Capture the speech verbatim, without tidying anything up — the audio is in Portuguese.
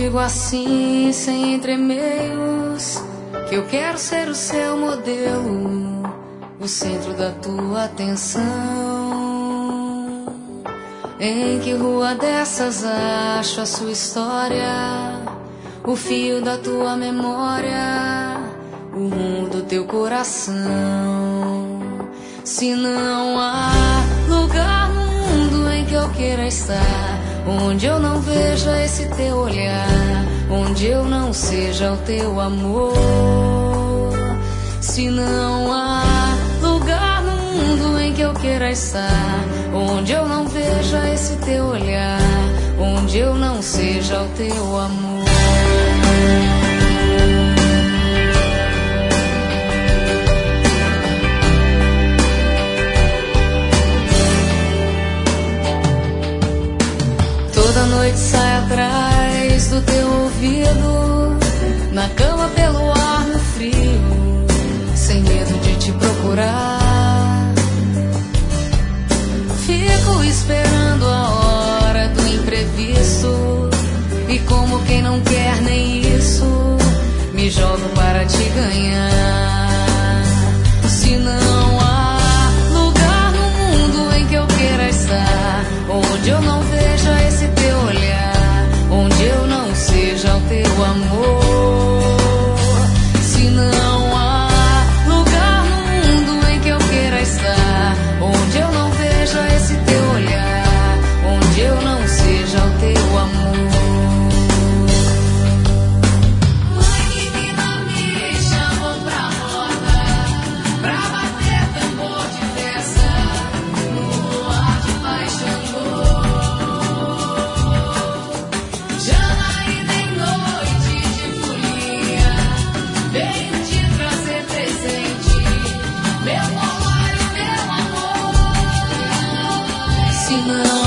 digo assim, sem entremeios, que eu quero ser o seu modelo, o centro da tua atenção. Em que rua dessas acho a sua história, o fio da tua memória, o rumo do teu coração. Se não há lugar no mundo em que eu queira estar, onde eu não veja esse teu olhar, onde eu não seja o teu amor. Se não há lugar no mundo em que eu queira estar, onde eu não veja esse teu olhar, onde eu não seja o teu amor. Toda noite sai atrás do teu ouvido, na cama pelo ar no frio, sem medo de te procurar. Fico esperando a hora do imprevisto, e como quem não quer nem isso, me jogo para te ganhar. Se não há lugar no mundo em que eu queira estar, onde eu não veja esse teu olhar, onde eu não seja o teu amor. Se não há lugar no mundo em que eu queira estar, onde eu não veja esse teu olhar, onde eu não seja o teu amor. Mãe, menina, me chamam pra roda, pra bater tambor de festa, no luar de paixão. Janaína em noite de folia, venho te trazer presente, meu colar e meu amor. Se não